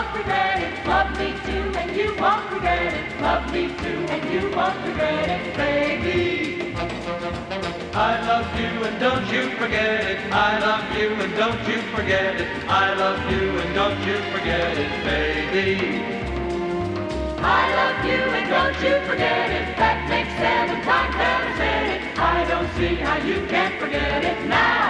won't regret it. Love me too and you won't regret it. Love me too and you won't regret it, baby. I love you and don't you forget it. I love you and don't you forget it. I love you and don't you forget it, baby. I love you and don't you forget it. That makes 7 times that I said it. I don't see how you can't forget it now.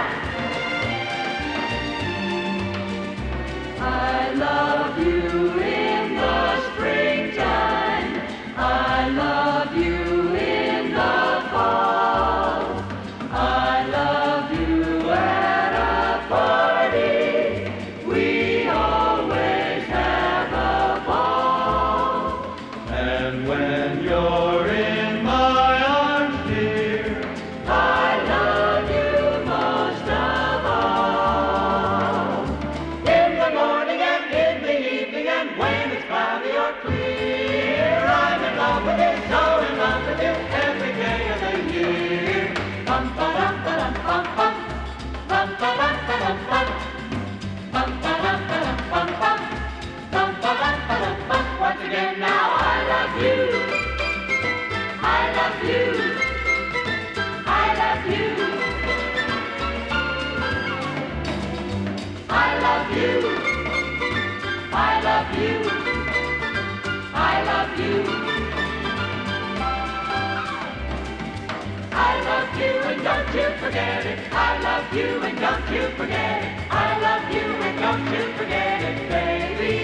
I love you in the springtime. I love you in the fall. I love you at a party. We always have a ball. And when you're in my arms, dear, I love you most of all. In the morning and in the evening and when it's cloudy or clear, I'm in love with you, so in love with you every day of the year. Bum ba dum ba dum bum bum, bum ba dum ba dum bum, bum ba dum ba dum bum bum, bum ba dum ba dum bum. Once again now I love you, I love you, I love you, I love you, I love you, I love you. I love you and don't you forget it. I love you and don't you forget it. I love you and don't you forget it, baby.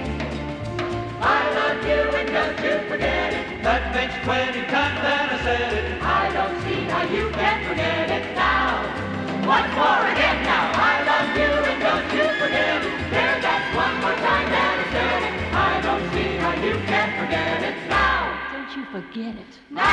I love you and don't you forget it. That makes 20 times that I said it. I don't see how you can forget it now. Once more again now. I love you and don't you forget it. There, that's one more time that I said it. I don't see how you can forget it now. Don't you forget it. Now.